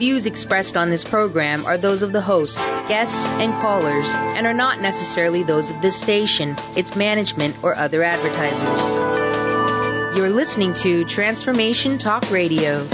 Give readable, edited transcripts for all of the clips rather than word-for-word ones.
views expressed on this program are those of the hosts, guests, and callers, and are not necessarily those of this station, its management, or other advertisers. You're listening to Transformation Talk Radio.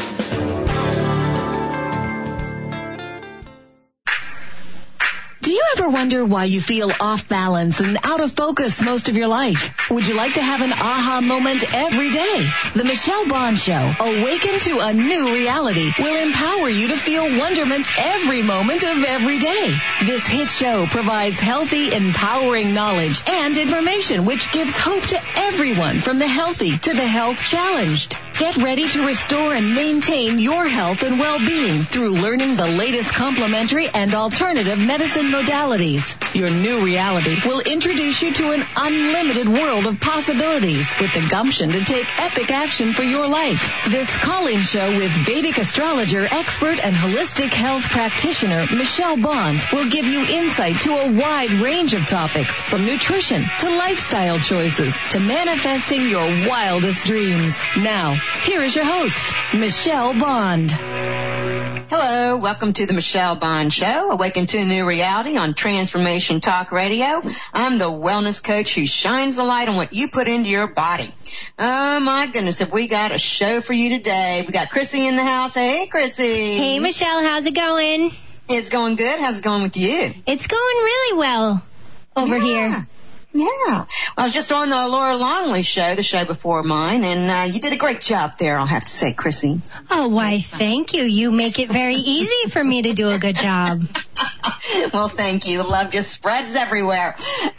Do you ever wonder why you feel off balance and out of focus most of your life? Would you like to have an aha moment every day? The Michelle Bond Show, Awaken to a New Reality, will empower you to feel wonderment every moment of every day. This hit show provides healthy, empowering knowledge and information which gives hope to everyone from the healthy to the health challenged. Get ready to restore and maintain your health and well-being through learning the latest complementary and alternative medicine modalities. Your new reality will introduce you to an unlimited world of possibilities with the gumption to take epic action for your life. This call-in show with Vedic astrologer, expert, and holistic health practitioner Michelle Bond will give you insight to a wide range of topics, from nutrition to lifestyle choices to manifesting your wildest dreams. Now, here is your host, Michelle Bond. Hello, welcome to the Michelle Bond Show, Awaken to a New Reality on Transformation Talk Radio. I'm the wellness coach who shines the light on what you put into your body. Oh my goodness, have we got a show for you today. We got Chrissy in the house. Hey, Chrissy. Hey, Michelle, how's it going? It's going good. How's it going with you? It's going really well over here. Yeah. Well, I was just on the Laura Longley show, the show before mine, and you did a great job there, I'll have to say, Chrissy. Oh, why, thank you. You make it very easy for me to do a good job. Well, thank you. Love just spreads everywhere.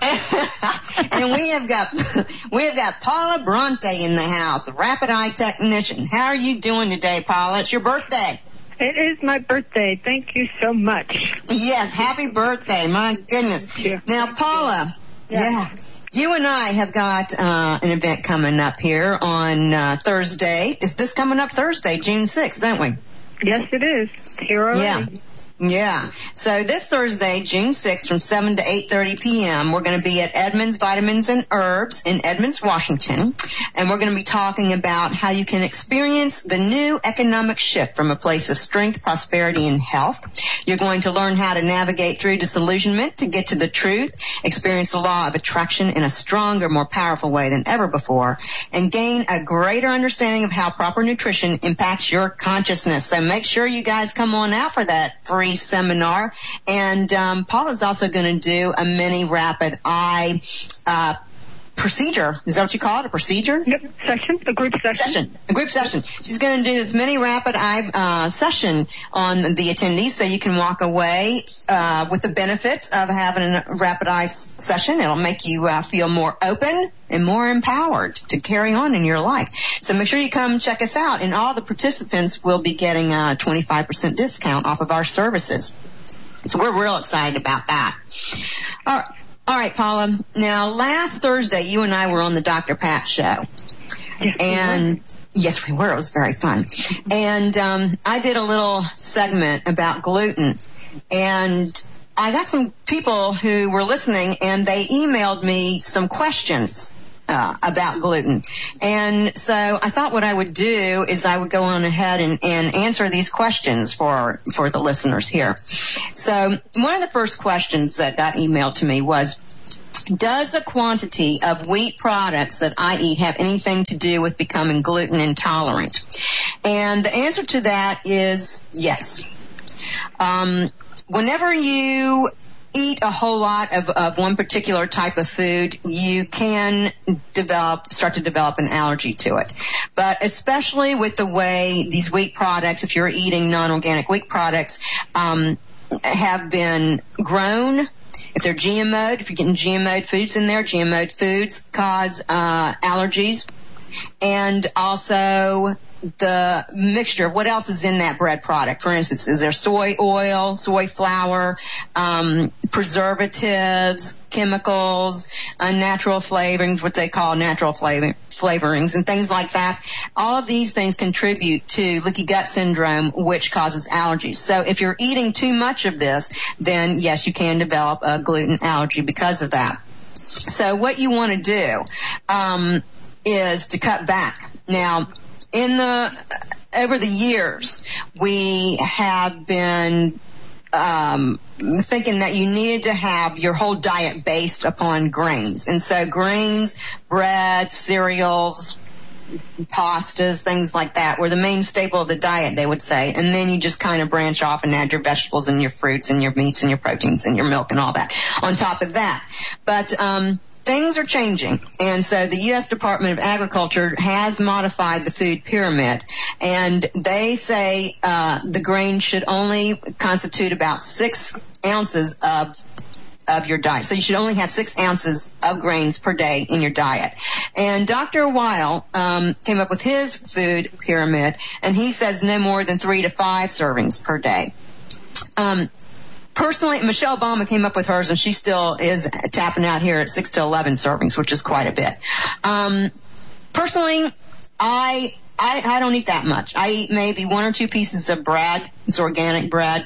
And we have got Paula Bronte in the house, a rapid eye technician. How are you doing today, Paula? It's your birthday. It is my birthday. Thank you so much. Yes, happy birthday. My goodness. Thank you. Now, Paula, yeah. You and I have got an event coming up here on Thursday. Is this coming up Thursday, June 6th, don't we? Yes, it is. Here already. Yeah. So this Thursday, June 6th, from 7 to 8:30 p.m., we're going to be at Edmonds Vitamins and Herbs in Edmonds, Washington, and we're going to be talking about how you can experience the new economic shift from a place of strength, prosperity, and health. You're going to learn how to navigate through disillusionment to get to the truth, experience the law of attraction in a stronger, more powerful way than ever before, and gain a greater understanding of how proper nutrition impacts your consciousness. So make sure you guys come on out for that free seminar. And Paula's also going to do a mini rapid eye procedure. Is that what you call it? A procedure? Yep. Session. A group session. A group session. She's going to do this mini rapid eye session on the attendees, so you can walk away with the benefits of having a rapid eye session. It'll make you feel more open and more empowered to carry on in your life. So make sure you come check us out, and all the participants will be getting a 25% discount off of our services. So we're real excited about that. All right, Paula. Now, last Thursday, you and I were on the Dr. Pat show. Yes, we were. It was very fun. And I did a little segment about gluten. And I got some people who were listening, and they emailed me some questions about gluten. And so I thought what I would do is I would go on ahead and answer these questions for the listeners here. So one of the first questions that got emailed to me was, does the quantity of wheat products that I eat have anything to do with becoming gluten intolerant? And the answer to that is yes. Whenever you eat a whole lot of one particular type of food, you can start to develop an allergy to it. But especially with the way these wheat products, if you're eating non-organic wheat products, have been grown, if they're GMO'd, if you're getting GMO'd foods in there, GMO'd foods cause allergies. And also the mixture of what else is in that bread product. For instance, is there soy oil, soy flour, preservatives, chemicals, unnatural flavorings, what they call natural flavorings, and things like that. All of these things contribute to leaky gut syndrome, which causes allergies. So if you're eating too much of this, then yes, you can develop a gluten allergy because of that. So what you want to do is to cut back. Now, in the over the years, we have been thinking that you needed to have your whole diet based upon grains. And so grains, bread, cereals, pastas, things like that were the main staple of the diet, they would say. And then you just kind of branch off and add your vegetables and your fruits and your meats and your proteins and your milk and all that on top of that. But things are changing, and so the U.S. Department of Agriculture has modified the food pyramid, and they say the grain should only constitute about 6 ounces of your diet. So you should only have 6 ounces of grains per day in your diet. And Dr. Weil came up with his food pyramid, and he says no more than 3 to 5 servings per day. Personally, Michelle Obama came up with hers, and she still is tapping out here at 6 to 11 servings, which is quite a bit. Personally, I don't eat that much. I eat maybe 1 or 2 pieces of bread. It's organic bread.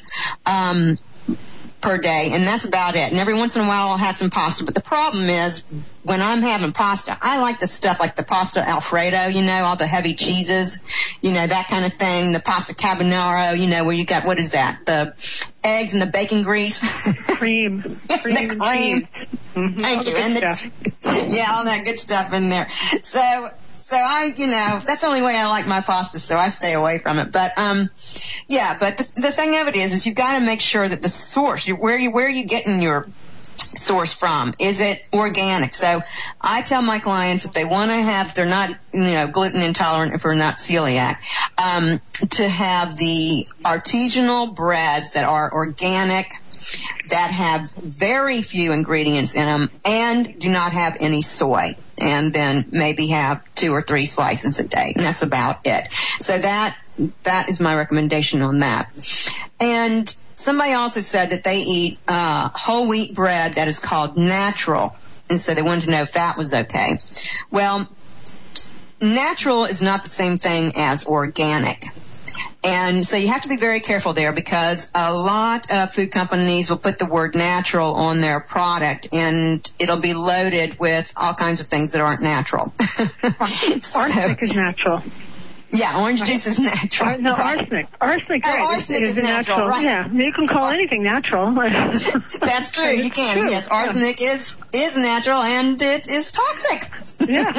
Per day, and that's about it. And every once in a while I'll have some pasta. But the problem is, when I'm having pasta, I like the stuff like the pasta Alfredo, all the heavy cheeses, that kind of thing, the pasta carbonara, where you got, what is that, the eggs and the bacon grease? Cream. The cream. Mm-hmm. Thank you. And all that good stuff in there. So I, that's the only way I like my pasta, so I stay away from it. But, but the thing of it is you've got to make sure that the source, where are you getting your source from? Is it organic? So I tell my clients if they want to have, they're not, gluten intolerant, if they're not celiac, to have the artisanal breads that are organic, that have very few ingredients in them and do not have any soy, and then maybe have 2 or 3 slices a day, and that's about it. So that is my recommendation on that. And somebody also said that they eat whole wheat bread that is called natural, and so they wanted to know if that was okay. Well, natural is not the same thing as organic. And so you have to be very careful there, because a lot of food companies will put the word natural on their product, and it'll be loaded with all kinds of things that aren't natural. Arsenic is natural. Yeah, orange juice is natural. No, arsenic. Arsenic is natural. Right. Yeah, you can call anything natural. That's true. You can. True. Yes, arsenic is natural, and it is toxic. Yeah.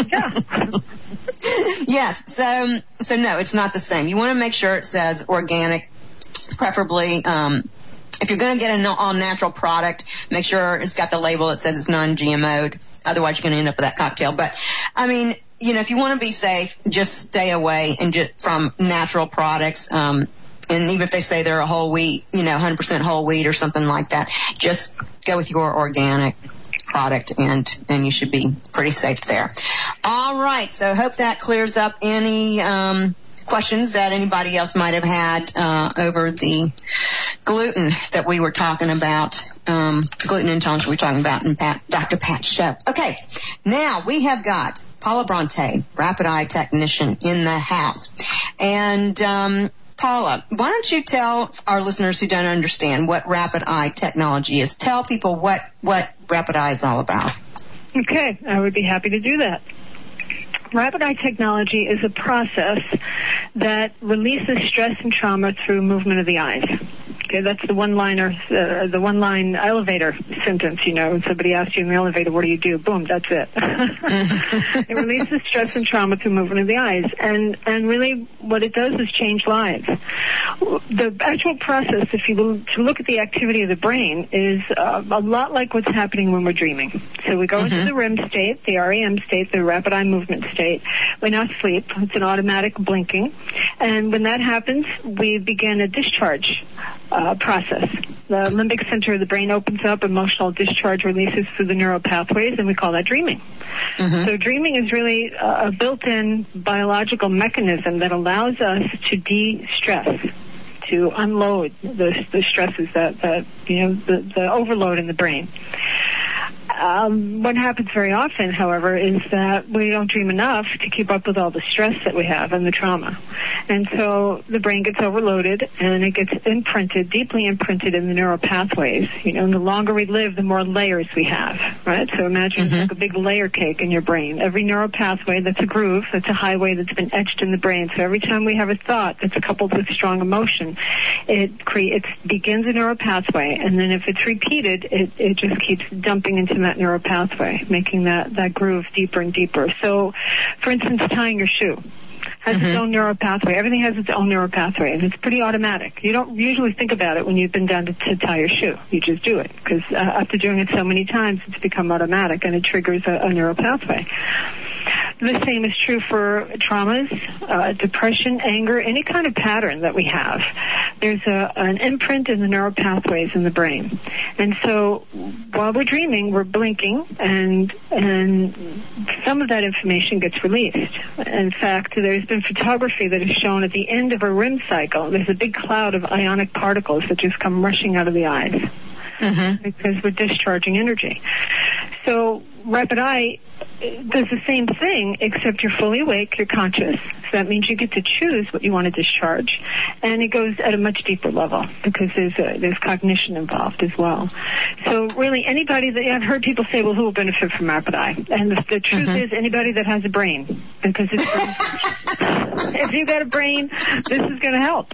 Yes. So no, it's not the same. You want to make sure it says organic, preferably. If you're going to get an all-natural product, make sure it's got the label that says it's non-GMO'd. Otherwise, you're going to end up with that cocktail. But I mean, if you want to be safe, just stay away from natural products. And even if they say they're a whole wheat, 100% whole wheat or something like that, just go with your organic product, and you should be pretty safe there. All right. So hope that clears up any questions that anybody else might have had over the gluten that we were talking about, gluten intolerance we were talking about in Dr. Pat's show. Okay. Now we have got Paula Bronte, Rapid Eye Technician, in the house. And Paula, why don't you tell our listeners who don't understand what Rapid Eye Technology is? Tell people what Rapid Eye is all about. Okay, I would be happy to do that. Rapid Eye Technology is a process that releases stress and trauma through movement of the eyes. Okay, that's the one-line elevator sentence, When somebody asks you in the elevator, what do you do? Boom, that's it. It releases stress and trauma through movement of the eyes. And really what it does is change lives. The actual process, if you look at the activity of the brain, is a lot like what's happening when we're dreaming. So we go into the REM state, the REM state, the rapid eye movement state. We're not asleep. It's an automatic blinking. And when that happens, we begin a discharge process. The limbic center of the brain opens up, emotional discharge releases through the neural pathways, and we call that dreaming. So dreaming is really a built-in biological mechanism that allows us to de-stress, to unload the stresses that the overload in the brain. what happens very often, however, is that we don't dream enough to keep up with all the stress that we have and the trauma. And so the brain gets overloaded, and it gets imprinted, deeply imprinted in the neural pathways. And the longer we live, the more layers we have, right? So imagine it's like a big layer cake in your brain. Every neural pathway, that's a groove, that's a highway that's been etched in the brain. So every time we have a thought that's coupled with strong emotion, it begins a neural pathway, and then if it's repeated, it just keeps dumping into that neural pathway, making that groove deeper and deeper. So, for instance, tying your shoe has its own neural pathway. Everything has its own neural pathway, and it's pretty automatic. You don't usually think about it when you've been down to tie your shoe. You just do it, because after doing it so many times, it's become automatic, and it triggers a neural pathway. The same is true for traumas, depression, anger, any kind of pattern that we have. There's an imprint in the neural pathways in the brain. And so while we're dreaming, we're blinking, and some of that information gets released. In fact, there's been photography that has shown at the end of a REM cycle, there's a big cloud of ionic particles that just come rushing out of the eyes. Because we're discharging energy. So Rapid Eye does the same thing, except you're fully awake, you're conscious. So that means you get to choose what you want to discharge. And it goes at a much deeper level, because there's cognition involved as well. So really, anybody that I've heard people say, well, who will benefit from Rapid Eye? And the truth is anybody that has a brain, because if you've got a brain, this is going to help.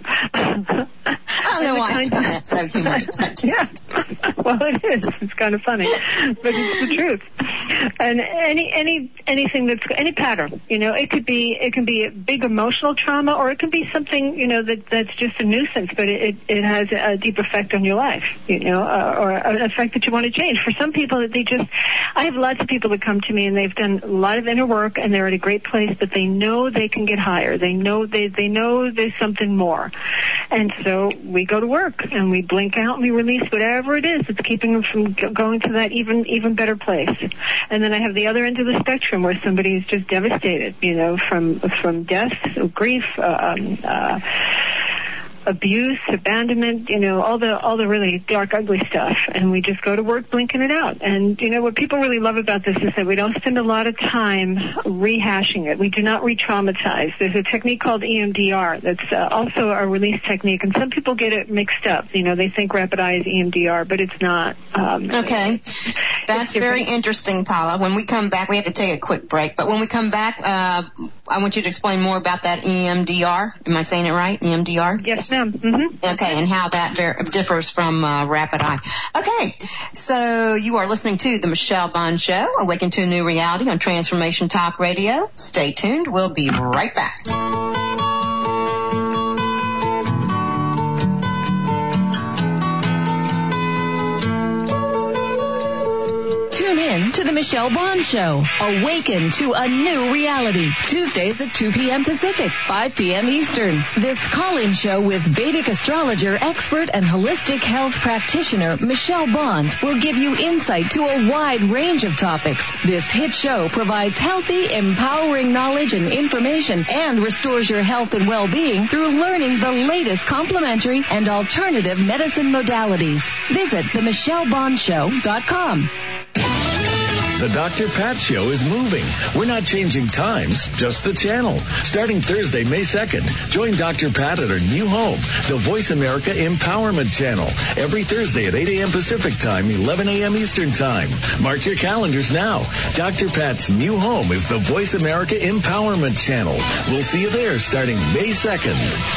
I don't know why it's so humorous. Yeah. Well, it is. It's kind of funny, but it's the truth. And anything any pattern, it can be a big emotional trauma, or it can be something, that's just a nuisance, but it has a deep effect on your life, or an effect that you want to change. For some people, I have lots of people that come to me and they've done a lot of inner work and they're at a great place, but they know they can get higher. They know there's something more. And so we go to work and we blink out and we release whatever it is that's keeping them from going to that even better place. And then I have the other end of the spectrum where somebody is just devastated, from death, grief, abuse, abandonment, all the really dark, ugly stuff. And we just go to work blinking it out. And, what people really love about this is that we don't spend a lot of time rehashing it. We do not re-traumatize. There's a technique called EMDR that's also a release technique. And some people get it mixed up. They think Rapid Eye is EMDR, but it's not. Okay. That's very interesting, Paula. When we come back, we have to take a quick break. But when we come back, I want you to explain more about that EMDR. Am I saying it right? EMDR? Yes, ma'am. Okay, and how that differs from Rapid Eye. Okay, so you are listening to The Michelle Bond Show, Awaken to a New Reality on Transformation Talk Radio. Stay tuned. We'll be right back. Tune in to The Michelle Bond Show. Awaken to a new reality. Tuesdays at 2 p.m. Pacific, 5 p.m. Eastern. This call-in show with Vedic astrologer, expert, and holistic health practitioner Michelle Bond will give you insight to a wide range of topics. This hit show provides healthy, empowering knowledge and information and restores your health and well-being through learning the latest complementary and alternative medicine modalities. Visit themichellebondshow.com. The Dr. Pat Show is moving. We're not changing times, just the channel. Starting Thursday, May 2nd, join Dr. Pat at her new home, the Voice America Empowerment Channel, every Thursday at 8 a.m. Pacific Time, 11 a.m. Eastern Time. Mark your calendars now. Dr. Pat's new home is the Voice America Empowerment Channel. We'll see you there starting May 2nd.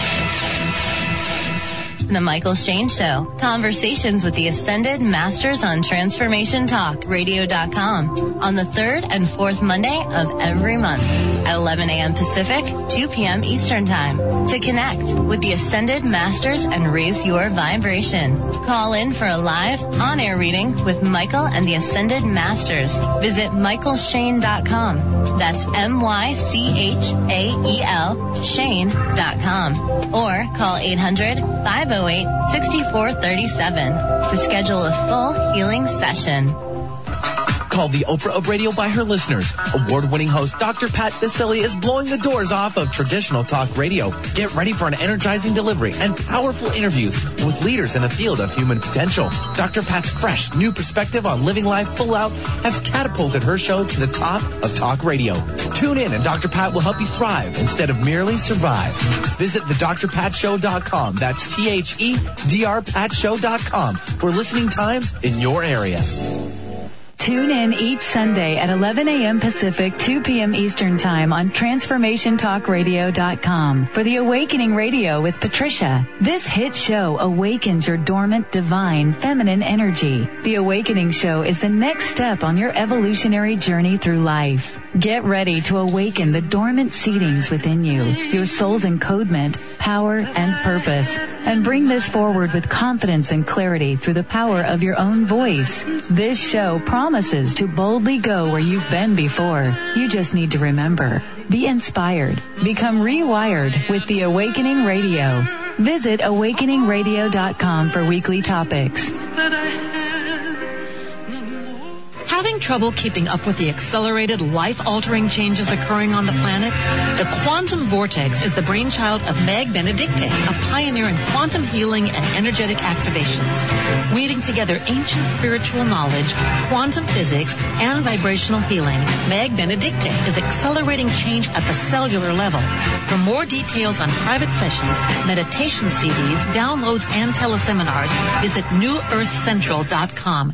The Michael Shane Show. Conversations with the Ascended Masters on Transformation Talk, radio.com, on the 3rd and 4th Monday of every month at 11 a.m. Pacific, 2 p.m. Eastern Time. To connect with the Ascended Masters and raise your vibration, call in for a live on-air reading with Michael and the Ascended Masters. Visit michaelshane.com. That's MyChael Shane.com. Or call 800-508-6437 to schedule a full healing session. Called the Oprah of radio by her listeners, award-winning host Dr. Pat Baccili is blowing the doors off of traditional talk radio. Get ready for an energizing delivery and powerful interviews with leaders in the field of human potential. Dr. Pat's fresh, new perspective on living life full out has catapulted her show to the top of talk radio. Tune in and Dr. Pat will help you thrive instead of merely survive. Visit thedrpatshow.com. That's THEDRPatShow.com for listening times in your area. Tune in each Sunday at 11 a.m. Pacific, 2 p.m. Eastern Time on TransformationTalkRadio.com for The Awakening Radio with Patricia. This hit show awakens your dormant, divine, feminine energy. The Awakening Show is the next step on your evolutionary journey through life. Get ready to awaken the dormant seedings within you, your soul's encodement, power, and purpose, and bring this forward with confidence and clarity through the power of your own voice. This show promises to boldly go where you've been before. You just need to remember. Be inspired. Become rewired with The Awakening Radio. Visit awakeningradio.com for weekly topics. Having trouble keeping up with the accelerated, life-altering changes occurring on the planet? The Quantum Vortex is the brainchild of Meg Benedicte, a pioneer in quantum healing and energetic activations. Weaving together ancient spiritual knowledge, quantum physics, and vibrational healing, Meg Benedicte is accelerating change at the cellular level. For more details on private sessions, meditation CDs, downloads, and teleseminars, visit newearthcentral.com.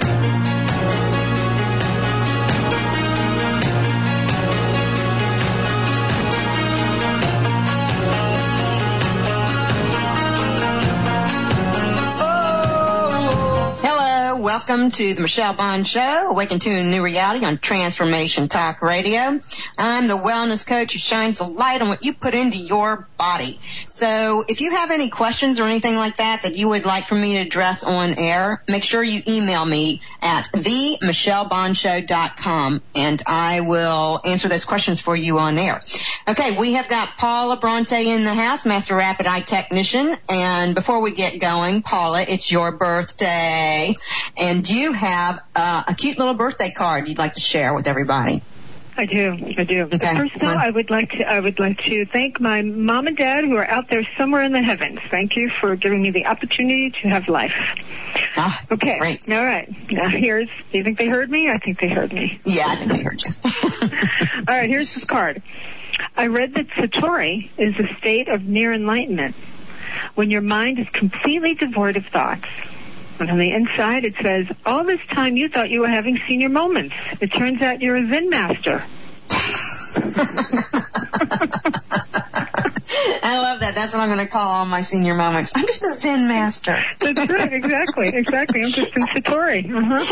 Welcome to the Michelle Bond Show, Awaken to a New Reality on Transformation Talk Radio. I'm the wellness coach who shines the light on what you put into your body. So if you have any questions or anything like that you would like for me to address on air, make sure you email me at themichellebondshow.com and I will answer those questions for you on air. Okay, we have got Paula Bronte in the house, Master Rapid Eye Technician. And before we get going, Paula, it's your birthday. And you have a cute little birthday card you'd like to share with everybody. I do. Okay. First of all, I would like to thank my mom and dad who are out there somewhere in the heavens. Thank you for giving me the opportunity to have life. Okay. Great. All right. Now do you think they heard me? I think they heard me. Yeah, I think they heard you. All right, here's this card. I read that Satori is a state of near enlightenment when your mind is completely devoid of thoughts. And on the inside, it says, all this time you thought you were having senior moments. It turns out you're a Zen master. I love that. That's what I'm going to call all my senior moments. I'm just a Zen master. That's right. Exactly. I'm just in Satori.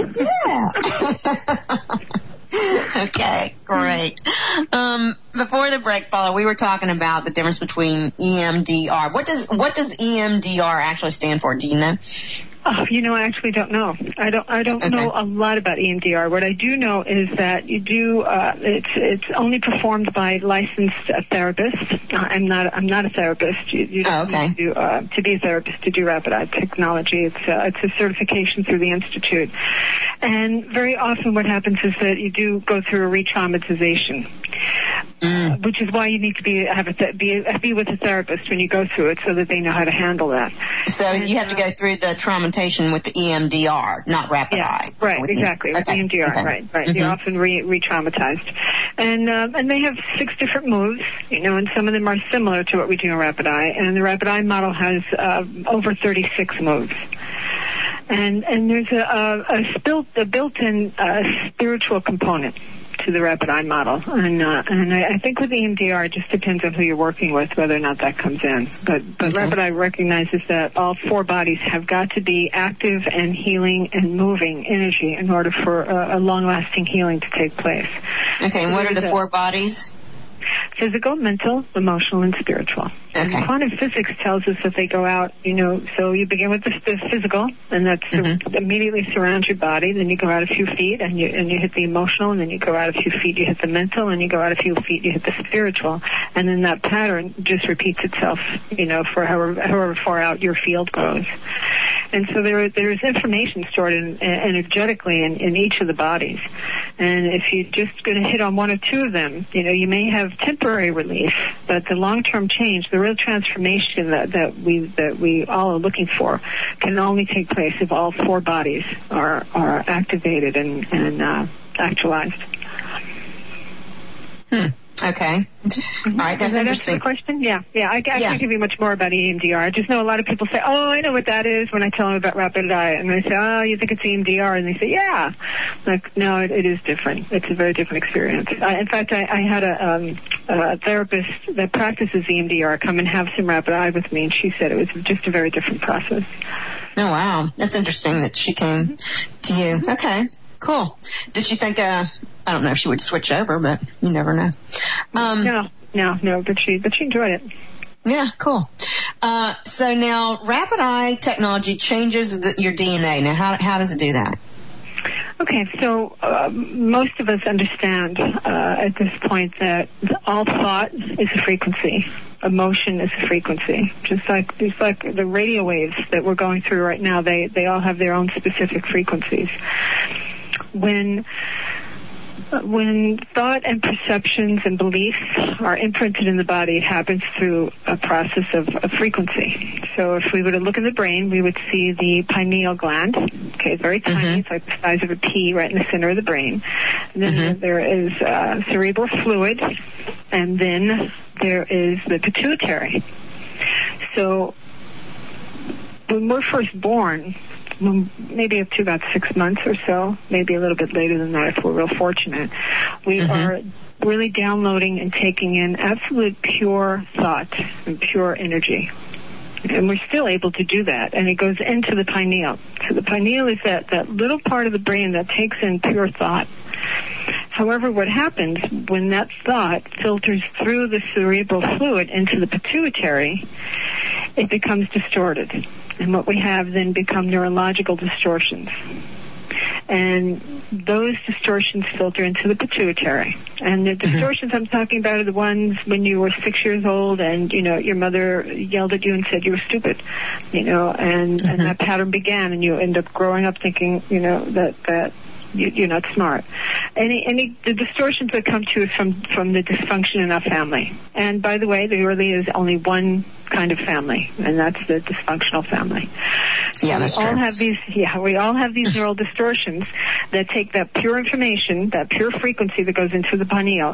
Yeah. Okay, great. Before the break, Paula, we were talking about the difference between EMDR. What does EMDR actually stand for? Do you know? Oh, I actually don't know. I don't know a lot about EMDR. What I do know is that you do. It's only performed by licensed therapists. I'm not a therapist. You don't need to be a therapist to do rapid eye technology. It's a certification through the institute. And very often, what happens is that you do go through a re-traumatization. Which is why you need to be with a therapist when you go through it, so that they know how to handle that. So you have to go through the traumatization with the EMDR, not rapid eye. Right, exactly. With EMDR, right. Mm-hmm. You're often re-traumatized, and they have 6 different moves, and some of them are similar to what we do in rapid eye. And the rapid eye model has over 36 moves. And there's a built-in spiritual component to the rapid eye model, and I think with the EMDR, it just depends on who you're working with whether or not that comes in. But rapid eye recognizes that all 4 bodies have got to be active and healing and moving energy in order for a long-lasting healing to take place. Okay, and what are the 4 bodies? Physical, mental, emotional, and spiritual. Okay. And quantum physics tells us that they go out, so you begin with the physical, and that's immediately surrounds your body. Then you go out a few feet, and you hit the emotional, and then you go out a few feet, you hit the mental, and you go out a few feet, you hit the spiritual. And then that pattern just repeats itself, for however far out your field goes. And so there's information stored energetically in each of the bodies. And if you're just going to hit on one or two of them, you may have temporary relief, but the long-term change, the real transformation that we all are looking for, can only take place if all four bodies are activated and actualized. Okay. All right, that's interesting. The question? Yeah. I can't give you much more about EMDR. I just know a lot of people say, "Oh, I know what that is," when I tell them about Rapid Eye, and they say, "Oh, you think it's EMDR?" And they say, "Yeah." Like, no, it is different. It's a very different experience. In fact, I had a therapist that practices EMDR come and have some Rapid Eye with me, and she said it was just a very different process. Oh, wow. That's interesting that she came to you. Okay, cool. Did she think, I don't know if she would switch over, but you never know. No, but she enjoyed it. Yeah, cool. So now Rapid Eye technology changes your DNA. Now, how does it do that? Okay, so most of us understand at this point that all thought is a frequency. Emotion is a frequency. Just like the radio waves that we're going through right now, they all have their own specific frequencies. When thought and perceptions and beliefs are imprinted in the body, it happens through a process of frequency. So if we were to look in the brain, we would see the pineal gland. Okay, very tiny. It's like the size of a pea right in the center of the brain. And then there is cerebral fluid, and then there is the pituitary. So when we're first born, maybe up to about 6 months or so, maybe a little bit later than that if we're real fortunate, we are really downloading and taking in absolute pure thought and pure energy. And we're still able to do that, and it goes into the pineal. So the pineal is that little part of the brain that takes in pure thought. However, what happens when that thought filters through the cerebral fluid into the pituitary, it becomes distorted. And what we have then become neurological distortions. And those distortions filter into the pituitary. And the distortions I'm talking about are the ones when you were 6 years old and, your mother yelled at you and said you were stupid, and that pattern began, and you end up growing up thinking, that you're not smart. The distortions that come to us from the dysfunction in our family. And by the way, there really is only one kind of family, and that's the dysfunctional family. Yeah, that's true. We all have these neural distortions that take that pure information, that pure frequency that goes into the pineal,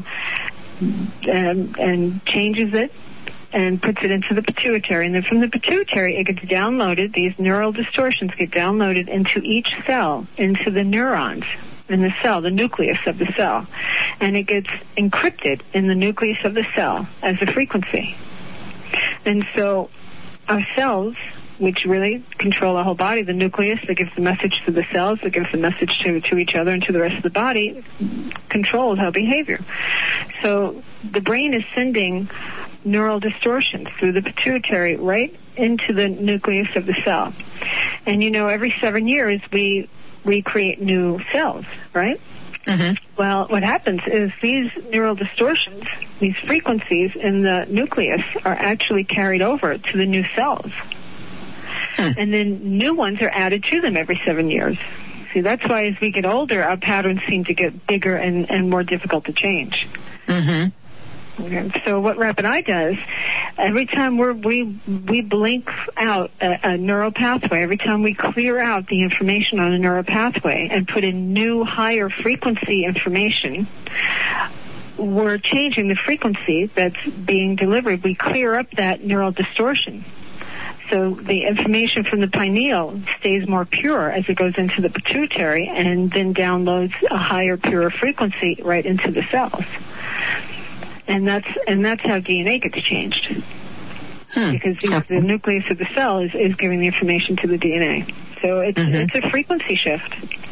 and changes it and puts it into the pituitary. And then from the pituitary, it gets downloaded, these neural distortions get downloaded into each cell, into the neurons in the cell, the nucleus of the cell. And it gets encrypted in the nucleus of the cell as a frequency. And so our cells, which really control our whole body, the nucleus that gives the message to the cells, that gives the message to each other and to the rest of the body, controls our behavior. So the brain is sending neural distortions through the pituitary right into the nucleus of the cell. And every 7 years we create new cells, right? Well, what happens is these neural distortions, these frequencies in the nucleus are actually carried over to the new cells. And then new ones are added to them every 7 years. See, that's why as we get older, our patterns seem to get bigger and more difficult to change. Okay. So what Rapid Eye does, every time we blink out a neural pathway, every time we clear out the information on a neural pathway and put in new higher frequency information, we're changing the frequency that's being delivered. We clear up that neural distortion. So the information from the pineal stays more pure as it goes into the pituitary and then downloads a higher, purer frequency right into the cells. And that's how DNA gets changed. Because the nucleus of the cell is giving the information to the DNA. So it's a frequency shift.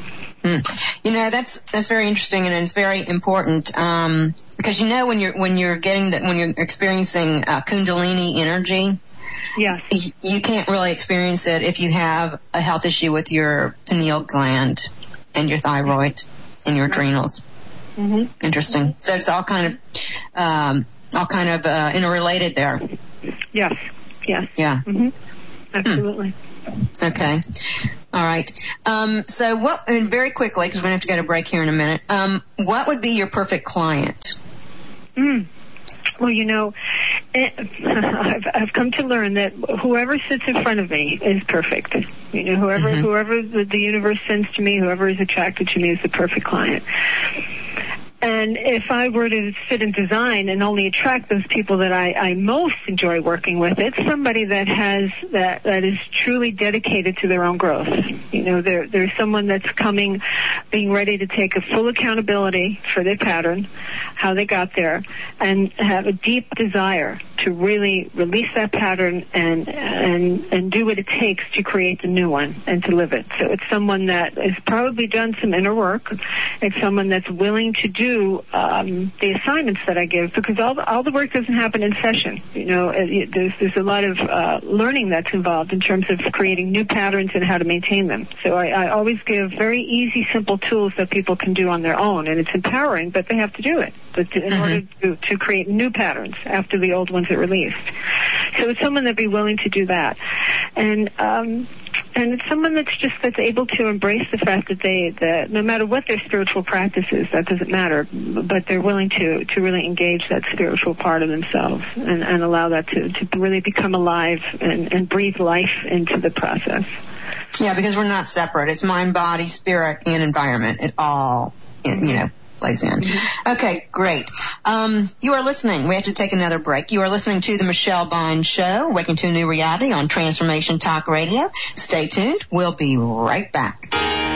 That's very interesting, and it's very important because when you're experiencing Kundalini energy, yes, you can't really experience it if you have a health issue with your pineal gland and your thyroid and your adrenals. Interesting. So it's all kind of interrelated there. Yes. Yeah. Absolutely. Okay. All right. So what, and very quickly, because we're going to have to go to break here in a minute, what would be your perfect client? Well, you know, I've come to learn that whoever sits in front of me is perfect. You know, whoever the universe sends to me, whoever is attracted to me is the perfect client. And if I were to sit in design and only attract those people that I most enjoy working with, it's somebody that is truly dedicated to their own growth. You know, there's someone that's coming, being ready to take a full accountability for their pattern, how they got there, and have a deep desire to really release that pattern and do what it takes to create the new one and to live it. So it's someone that has probably done some inner work. It's someone that's willing to do the assignments that I give, because all the work doesn't happen in session. You know, there's a lot of learning that's involved in terms of creating new patterns and how to maintain them. So I always give very easy, simple tools that people can do on their own, and it's empowering, but they have to do it. But in order to create new patterns after the old ones are released. So it's someone that'd be willing to do that. And it's someone that's able to embrace the fact that no matter what their spiritual practice is, that doesn't matter, but they're willing to really engage that spiritual part of themselves and allow that to really become alive and breathe life into the process. Yeah, because we're not separate. It's mind, body, spirit, and environment. It all, plays in. Okay, great. You are listening. We have to take another break. You are listening to The Michelle Bond Show, Awaken to a New Reality on Transformation Talk Radio. Stay tuned. We'll be right back.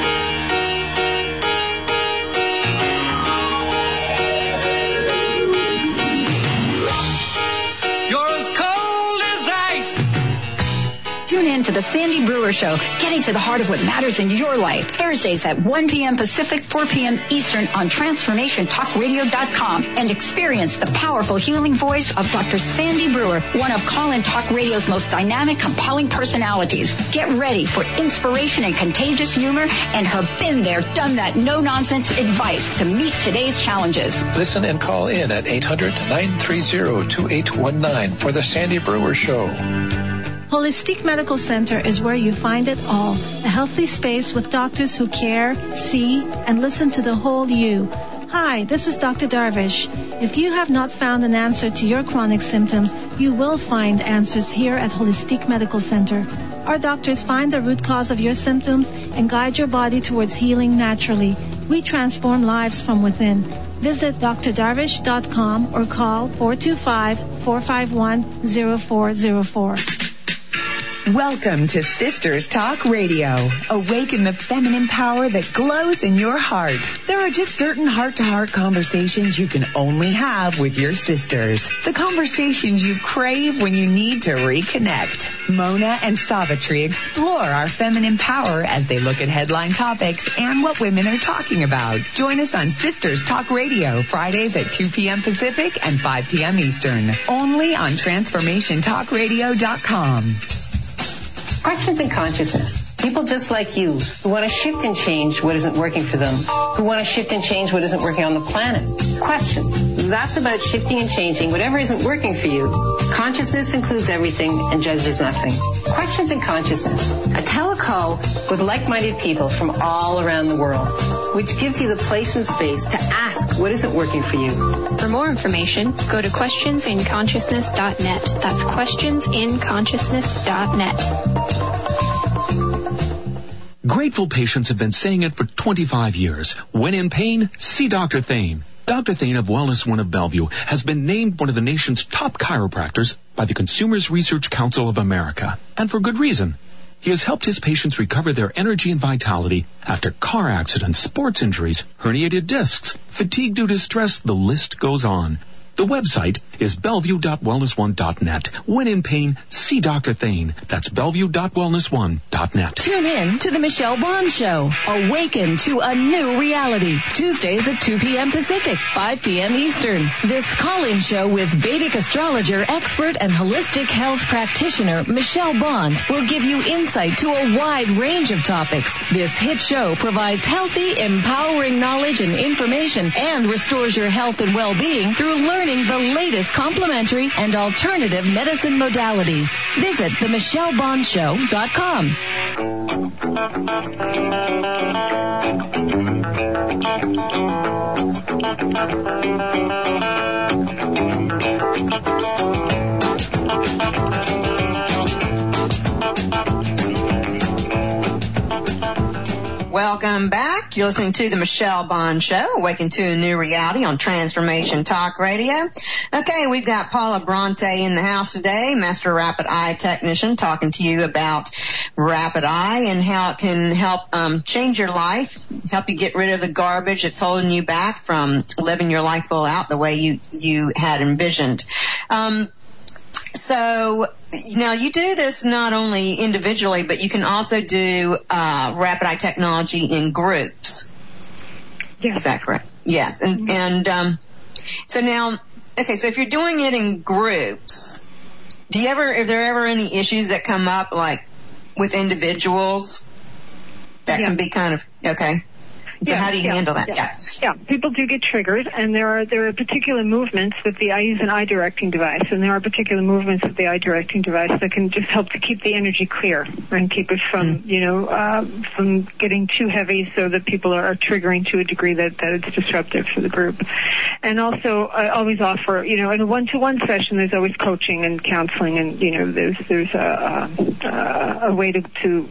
Tune in to the Sandy Brewer Show, getting to the heart of what matters in your life. Thursdays at 1 p.m. Pacific, 4 p.m. Eastern on TransformationTalkRadio.com, and experience the powerful healing voice of Dr. Sandy Brewer, one of Call-In Talk Radio's most dynamic, compelling personalities. Get ready for inspiration and contagious humor and her been there, done that, no-nonsense advice to meet today's challenges. Listen and call in at 800-930-2819 for the Sandy Brewer Show. Holistic Medical Center is where you find it all. A healthy space with doctors who care, see, and listen to the whole you. Hi, this is Dr. Darvish. If you have not found an answer to your chronic symptoms, you will find answers here at Holistic Medical Center. Our doctors find the root cause of your symptoms and guide your body towards healing naturally. We transform lives from within. Visit drdarvish.com or call 425-451-0404. Welcome to Sisters Talk Radio. Awaken the feminine power that glows in your heart. There are just certain heart-to-heart conversations you can only have with your sisters. The conversations you crave when you need to reconnect. Mona and Savitri explore our feminine power as they look at headline topics and what women are talking about. Join us on Sisters Talk Radio, Fridays at 2 p.m. Pacific and 5 p.m. Eastern. Only on TransformationTalkRadio.com. Questions in consciousness. People just like you who want to shift and change what isn't working for them, who want to shift and change what isn't working on the planet. Questions. That's about shifting and changing whatever isn't working for you. Consciousness includes everything and judges nothing. Questions in consciousness. A telecall with like-minded people from all around the world, which gives you the place and space to ask what isn't working for you. For more information, go to questionsinconsciousness.net. That's questionsinconsciousness.net. Grateful patients have been saying it for 25 years. When in pain, see Dr. Thane. Dr. Thane of Wellness One of Bellevue has been named one of the nation's top chiropractors by the Consumers Research Council of America. And for good reason. He has helped his patients recover their energy and vitality after car accidents, sports injuries, herniated discs, fatigue due to stress, the list goes on. The website is bellevue.wellness1.net. When in pain, see Dr. Thane. That's bellevue.wellness1.net. Tune in to The Michelle Bond Show. Awaken to a new reality. Tuesdays at 2 p.m. Pacific, 5 p.m. Eastern. This call-in show with Vedic astrologer, expert, and holistic health practitioner Michelle Bond will give you insight to a wide range of topics. This hit show provides healthy, empowering knowledge and information and restores your health and well-being through learning learning the latest complementary and alternative medicine modalities. Visit themichellebonshow.com. Welcome back. You're listening to the Michelle Bond Show, Awaken to a New Reality on Transformation Talk Radio. Okay, we've got Paula Bronte in the house today, Master Rapid Eye Technician, talking to you about Rapid Eye and how it can help change your life, help you get rid of the garbage that's holding you back from living your life full out the way you had envisioned. So now you do this not only individually, but you can also do Rapid Eye Technology in groups. Yes. Is that correct? Yes. And so now, okay, so if you're doing it in groups, are there ever any issues that come up, like with individuals that can be kind of, okay? So how do you handle that? Yeah, people do get triggered, and there are particular movements with the I use an eye directing device, and there are particular movements with the eye directing device that can just help to keep the energy clear and keep it from from getting too heavy, so that people are triggering to a degree that it's disruptive for the group. And also, I always offer, in a one-to-one session, there's always coaching and counseling, and there's a way to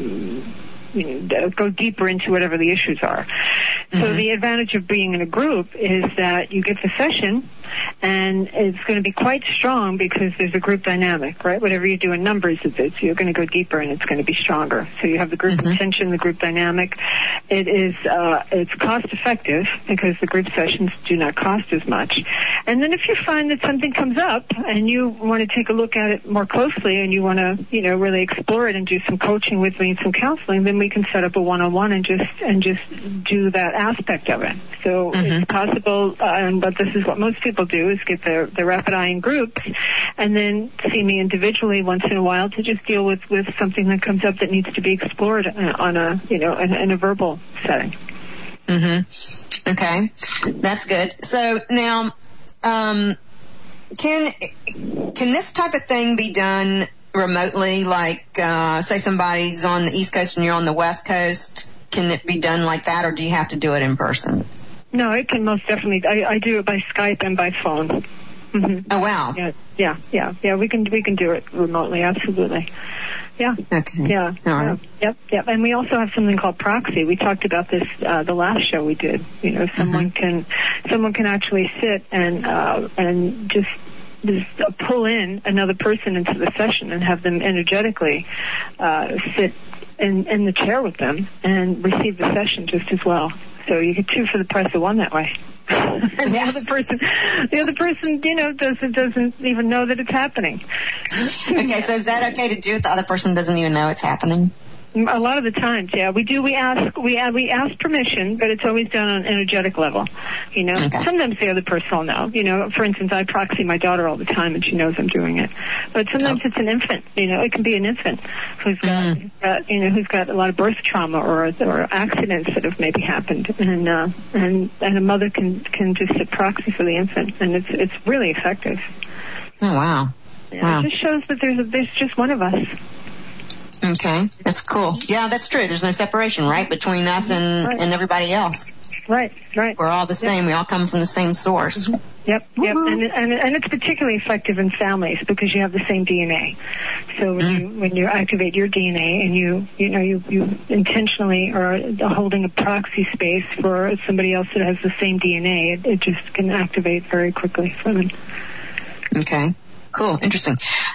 go deeper into whatever the issues are. So the advantage of being in a group is that you get the session, and it's going to be quite strong because there's a group dynamic, right? Whatever you do in numbers, you're going to go deeper and it's going to be stronger. So you have the group intention, the group dynamic. It's cost effective because the group sessions do not cost as much. And then if you find that something comes up and you want to take a look at it more closely and you want to, really explore it and do some coaching with me and some counseling, then we can set up a one-on-one and just do that aspect of it. So it's possible, but this is what most people do, is get the Rapid Eye in groups and then see me individually once in a while to just deal with something that comes up that needs to be explored on in a verbal setting. Okay, that's good. So now, can this type of thing be done remotely? Like, say somebody's on the East Coast and you're on the West Coast. Can it be done like that, or do you have to do it in person? No, it can most definitely. I do it by Skype and by phone. Oh wow. Yeah. We can do it remotely. Absolutely. Yeah. Okay. Yeah. All right. Yep. And we also have something called proxy. We talked about this the last show we did. Someone can actually sit and just pull in another person into the session and have them energetically sit in the chair with them and receive the session just as well. So you get two for the price of one that way. And the other person, doesn't even know that it's happening. Okay, so is that okay to do if the other person doesn't even know it's happening? A lot of the times, yeah, we do. We ask permission, but it's always done on an energetic level. Okay. Sometimes the other person will know. For instance, I proxy my daughter all the time, and she knows I'm doing it. But sometimes it's an infant. It can be an infant who's got a lot of birth trauma or accidents that have maybe happened, and a mother can just sit proxy for the infant, and it's really effective. Oh wow! Yeah, wow. It just shows that there's just one of us. Okay, that's cool. Yeah, that's true. There's no separation, right, between us and everybody else. Right. We're all the same. We all come from the same source. Yep. And it's particularly effective in families because you have the same DNA. So when you activate your DNA and you intentionally are holding a proxy space for somebody else that has the same DNA, it just can activate very quickly for them. Okay. Cool. Interesting.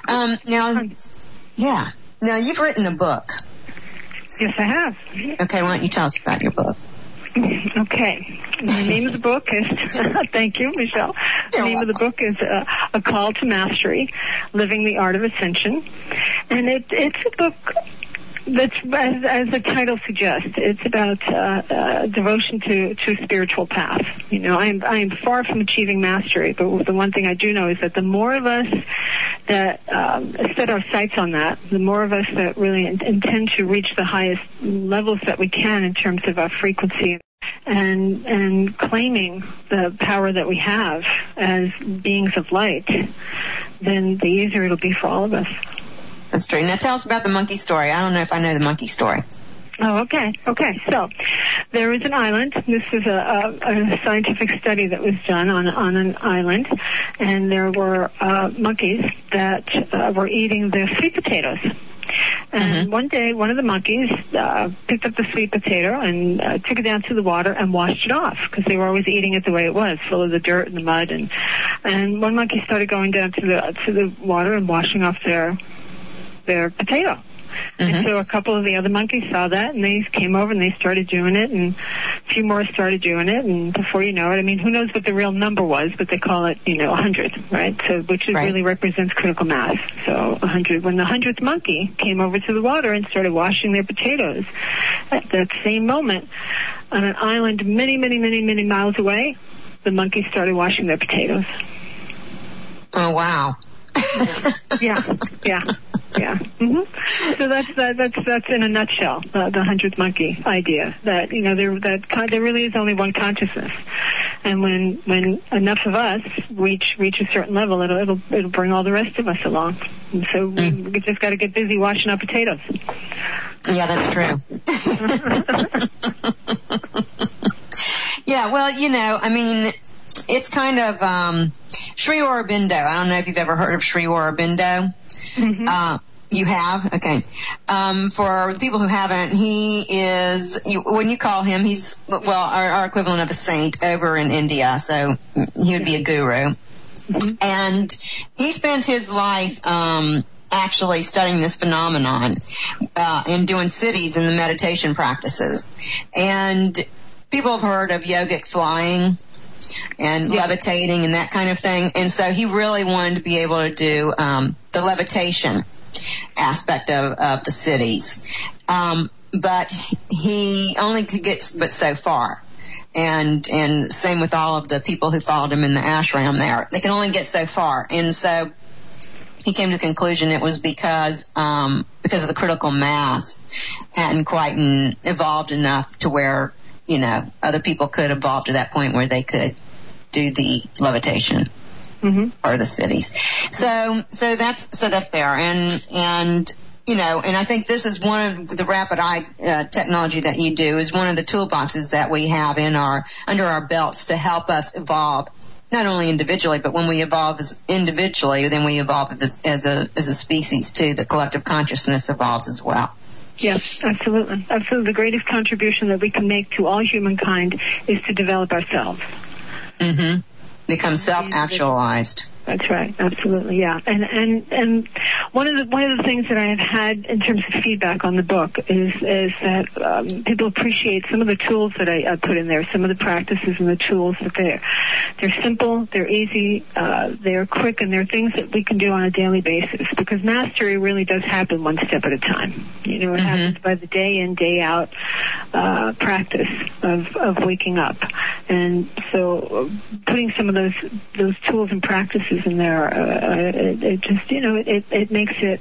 Now, you've written a book. Yes, I have. Okay, why don't you tell us about your book? Okay. The name of the book is, thank you, Michelle. The name of the book is A Call to Mastery, Living the Art of Ascension. And it's a book that's, as the title suggests, it's about devotion to a spiritual path. I am far from achieving mastery, but the one thing I do know is that the more of us that set our sights on that, the more of us that really intend to reach the highest levels that we can in terms of our frequency and claiming the power that we have as beings of light, then the easier it'll be for all of us. That's true. Now tell us about the monkey story. I don't know if I know the monkey story. Oh, okay. So there was an island. This is a scientific study that was done on an island, and there were monkeys that were eating the sweet potatoes. And one day, one of the monkeys picked up the sweet potato and took it down to the water and washed it off, because they were always eating it the way it was, full of the dirt and the mud. And one monkey started going down to the water and washing off their potato. And so a couple of the other monkeys saw that, and they came over and they started doing it, and a few more started doing it, and before you know it, I mean, who knows what the real number was, but they call it, 100, right? So, which really represents critical mass. So 100. When the 100th monkey came over to the water and started washing their potatoes, at that same moment, on an island many, many, many, many miles away, the monkeys started washing their potatoes. Oh, wow. Yeah. So that's in a nutshell the 100th monkey idea, that there really is only one consciousness, and when enough of us reach a certain level, it'll bring all the rest of us along. And so we just got to get busy washing our potatoes. Yeah, that's true. Yeah, well, I mean, it's kind of Sri Aurobindo. I don't know if you've ever heard of Sri Aurobindo. You have? Okay. For the people who haven't, he is, when you call him, he's, our equivalent of a saint over in India, so he would be a guru. And he spent his life actually studying this phenomenon and doing siddhis in the meditation practices. And people have heard of yogic flying and levitating and that kind of thing. And so he really wanted to be able to do the levitation aspect of the siddhis. But he only could get but so far. And same with all of the people who followed him in the ashram there. They can only get so far. And so he came to the conclusion it was because of the critical mass hadn't quite evolved enough to where, other people could evolve to that point where they could do the levitation or the siddhis. So that's there. And I think this is one of the rapid eye technology that you do is one of the toolboxes that we have under our belts to help us evolve, not only individually, but when we evolve as individually, then we evolve as a species too. The collective consciousness evolves as well. Yes, absolutely. Absolutely. The greatest contribution that we can make to all humankind is to develop ourselves. Become self-actualized. That's right. Absolutely. Yeah. And one of the things that I have had in terms of feedback on the book is that people appreciate some of the tools that I put in there, some of the practices and the tools that they're simple, they're easy, they're quick, and they're things that we can do on a daily basis, because mastery really does happen one step at a time. It happens by the day in, day out practice of waking up. And so putting some of those tools and practices in there, it just, it makes it,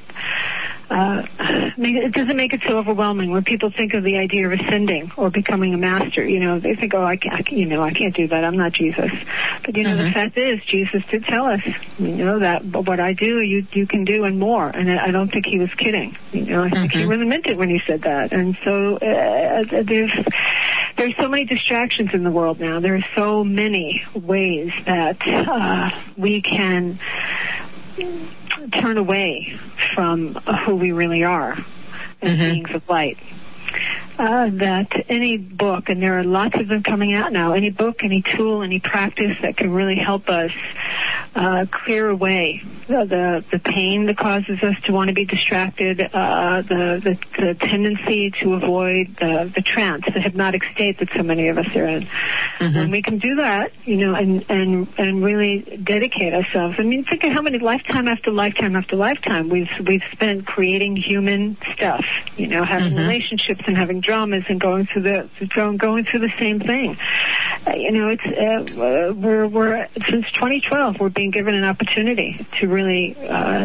it doesn't make it so overwhelming. When people think of the idea of ascending or becoming a master, they think, I can't do that. I'm not Jesus. But, the fact is, Jesus did tell us, that what I do, you can do and more. And I don't think he was kidding. I think he really meant it when he said that. And so there's so many distractions in the world now. There are so many ways that we can turn away from who we really are as beings of light. That any book, and there are lots of them coming out now, any book, any tool, any practice that can really help us clear away the pain that causes us to want to be distracted, the tendency to avoid the trance, the hypnotic state that so many of us are in. And we can do that, and really dedicate ourselves. I mean, think of how many lifetime after lifetime after lifetime we've spent creating human stuff, having relationships and having dramas and going through the same thing. we're since 2012 we're being given an opportunity to really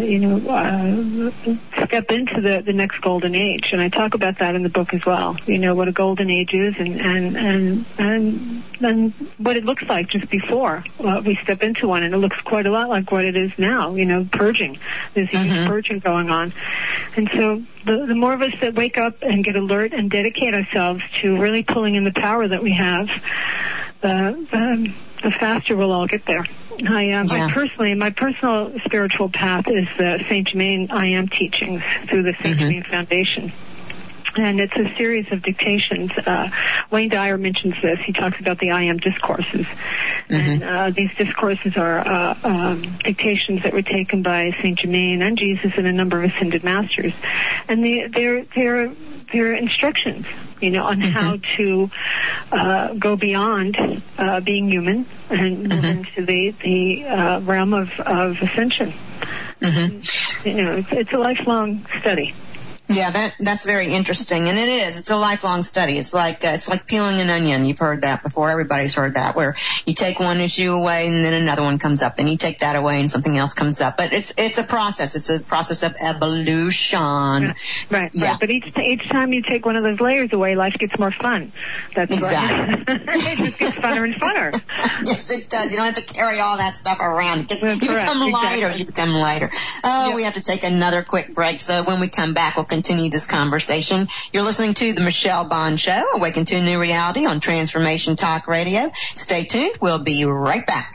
step into the next golden age, and I talk about that in the book as well. What a golden age is, and what it looks like just before we step into one, and it looks quite a lot like what it is now. Purging. There's a huge purging going on, and so the more of us that wake up and get alert and dedicate ourselves to really pulling in the power that we have, the faster we'll all get there. My personal spiritual path is the Saint Germain I Am teachings through the Saint Germain Foundation. And it's a series of dictations. Wayne Dyer mentions this. He talks about the I Am discourses. And these discourses are dictations that were taken by Saint Germain and Jesus and a number of ascended masters. And they're instructions, on how to go beyond being human and move into the realm of ascension. It's a lifelong study. Yeah, that's very interesting, and it is. It's a lifelong study. It's like peeling an onion. You've heard that before. Everybody's heard that, where you take one issue away and then another one comes up. Then you take that away and something else comes up. But it's a process. It's a process of evolution. Right. But each time you take one of those layers away, life gets more fun. That's exactly. Right. It just gets funner and funner. Yes, it does. You don't have to carry all that stuff around. You become lighter. You become lighter. We have to take another quick break. So when we come back, we'll continue this conversation. You're listening to The Michelle Bond Show, Awaken to a New Reality on Transformation Talk Radio. Stay tuned. We'll be right back.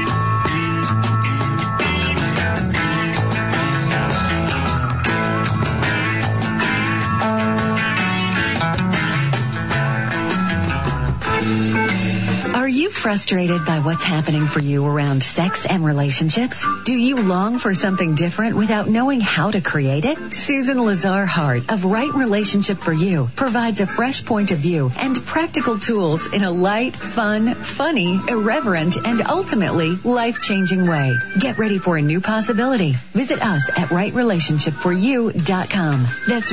Are you frustrated by what's happening for you around sex and relationships? Do you long for something different without knowing how to create it? Susan Lazar-Hart of Right Relationship for You provides a fresh point of view and practical tools in a light, fun, funny, irreverent, and ultimately life-changing way. Get ready for a new possibility. Visit us at rightrelationshipforyou.com. That's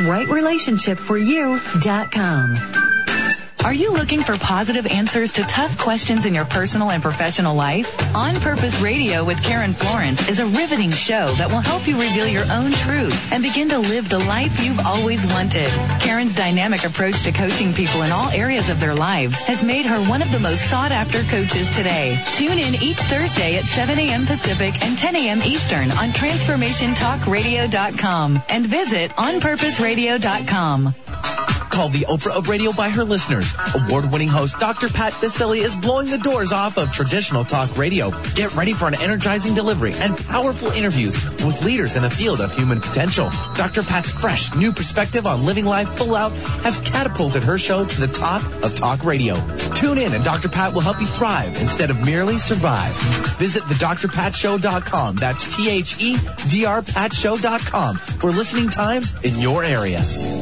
rightrelationshipforyou.com. Are you looking for positive answers to tough questions in your personal and professional life? On Purpose Radio with Karen Florence is a riveting show that will help you reveal your own truth and begin to live the life you've always wanted. Karen's dynamic approach to coaching people in all areas of their lives has made her one of the most sought-after coaches today. Tune in each Thursday at 7 a.m. Pacific and 10 a.m. Eastern on TransformationTalkRadio.com and visit OnPurposeRadio.com. Called the Oprah of radio by her listeners, award-winning host Dr. Pat Baccili is blowing the doors off of traditional talk radio. Get ready for an energizing delivery and powerful interviews with leaders in the field of human potential. Dr. Pat's fresh, new perspective on living life full out has catapulted her show to the top of talk radio. Tune in and Dr. Pat will help you thrive instead of merely survive. Visit thedrpatshow.com. That's THEDRPatShow.com for listening times in your area.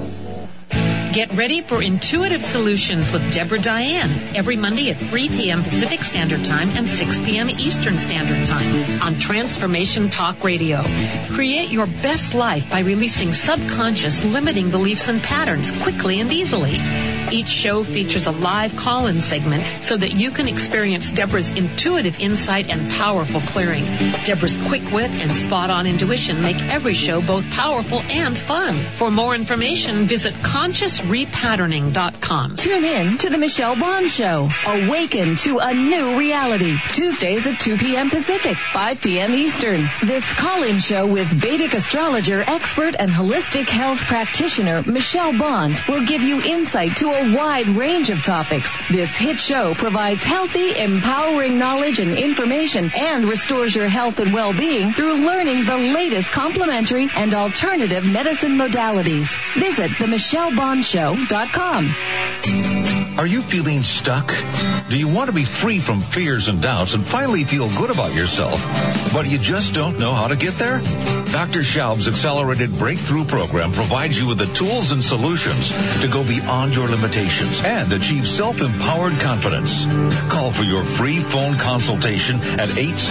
Get ready for Intuitive Solutions with Deborah Diane every Monday at 3 p.m. Pacific Standard Time and 6 p.m. Eastern Standard Time on Transformation Talk Radio. Create your best life by releasing subconscious limiting beliefs and patterns quickly and easily. Each show features a live call-in segment so that you can experience Deborah's intuitive insight and powerful clearing. Deborah's quick wit and spot-on intuition make every show both powerful and fun. For more information, visit ConsciousRepatterning.com. Tune in to The Michelle Bond Show. Awaken to a new reality. Tuesdays at 2 p.m. Pacific, 5 p.m. Eastern. This call-in show with Vedic astrologer, expert, and holistic health practitioner Michelle Bond will give you insight to a wide range of topics. This hit show provides healthy, empowering knowledge and information and restores your health and well-being through learning the latest complementary and alternative medicine modalities. Visit themichellebondshow.com. Are you feeling stuck? Do you want to be free from fears and doubts and finally feel good about yourself, but you just don't know how to get there? Dr. Schaub's Accelerated Breakthrough Program provides you with the tools and solutions to go beyond your limitations and achieve self-empowered confidence. Call for your free phone consultation at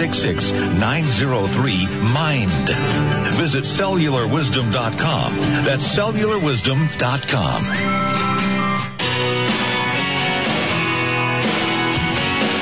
866-903-MIND. Visit cellularwisdom.com. That's cellularwisdom.com.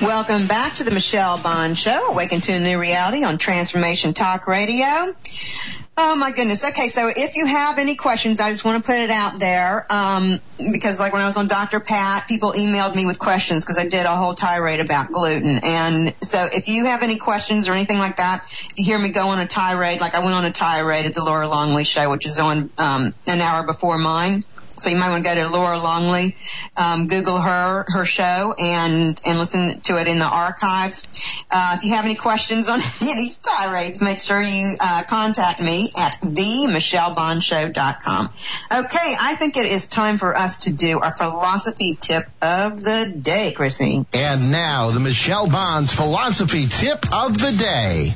Welcome back to the Michelle Bond Show, Awaken to a New Reality on Transformation Talk Radio. Oh my goodness. Okay, so if you have any questions, I just want to put it out there, because like when I was on Dr. Pat, people emailed me with questions because I did a whole tirade about gluten. And so if you have any questions or anything like that, if you hear me go on a tirade, like I went on a tirade at the Laura Longley show, which is on an hour before mine. So you might want to go to Laura Longley, Google her show, and listen to it in the archives. If you have any questions on any of these tirades, make sure you contact me at themichellebondshow.com. Okay, I think it is time for us to do our philosophy tip of the day, Chrissy. And now, the Michelle Bonds philosophy tip of the day.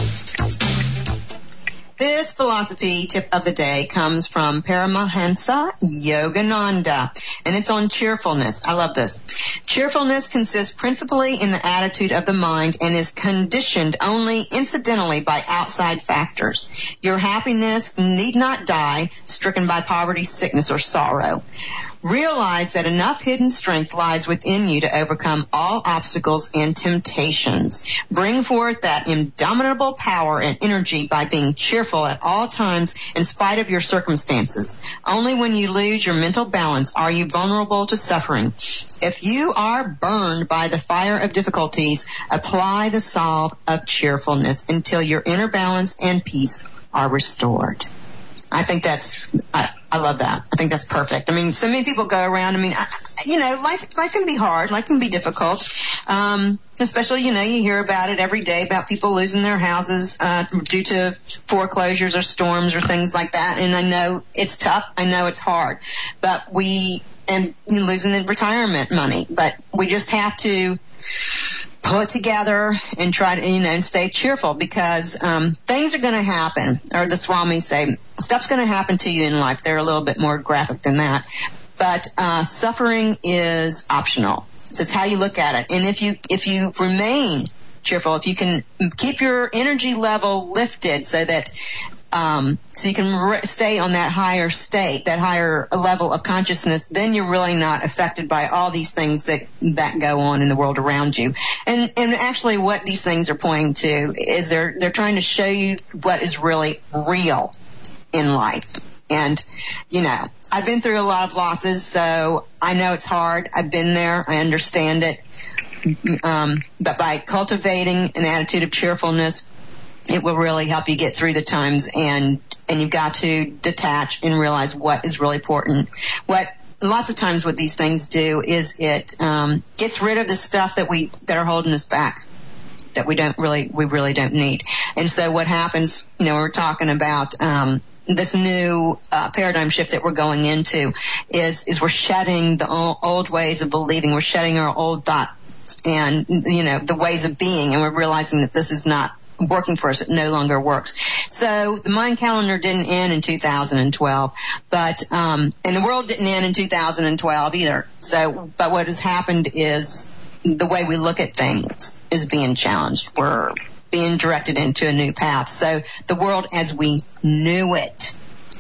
This philosophy tip of the day comes from Paramahansa Yogananda, and it's on cheerfulness. I love this. Cheerfulness consists principally in the attitude of the mind and is conditioned only incidentally by outside factors. Your happiness need not die stricken by poverty, sickness, or sorrow. Realize that enough hidden strength lies within you to overcome all obstacles and temptations. Bring forth that indomitable power and energy by being cheerful at all times in spite of your circumstances. Only when you lose your mental balance are you vulnerable to suffering. If you are burned by the fire of difficulties, apply the salve of cheerfulness until your inner balance and peace are restored. I think I love that. I think that's perfect. I mean, so many people go around, life can be hard. Life can be difficult. Especially, you hear about it every day about people losing their houses, due to foreclosures or storms or things like that. And I know it's tough. I know it's hard, but and losing the retirement money, but we just have to pull it together and try to, and stay cheerful, because things are going to happen. Or the Swamis say, stuff's going to happen to you in life. They're a little bit more graphic than that. But suffering is optional. So it's how you look at it. And if you remain cheerful, if you can keep your energy level lifted so that so you can stay on that higher state, that higher level of consciousness, then you're really not affected by all these things that go on in the world around you. And actually what these things are pointing to is they're trying to show you what is really real in life. And, I've been through a lot of losses, so I know it's hard. I've been there. I understand it. But by cultivating an attitude of cheerfulness, it will really help you get through the times, and you've got to detach and realize what is really important. Lots of times what these things do is it gets rid of the stuff that are holding us back, that we really don't need. And so what happens, we're talking about this new paradigm shift that we're going into is we're shedding the old ways of believing. We're shedding our old thoughts and the ways of being, and we're realizing that this is not working for us. It no longer works. So the Mayan calendar didn't end in 2012, but and the world didn't end in 2012 either. So, but what has happened is the way we look at things is being challenged. We're being directed into a new path. So the world as we knew it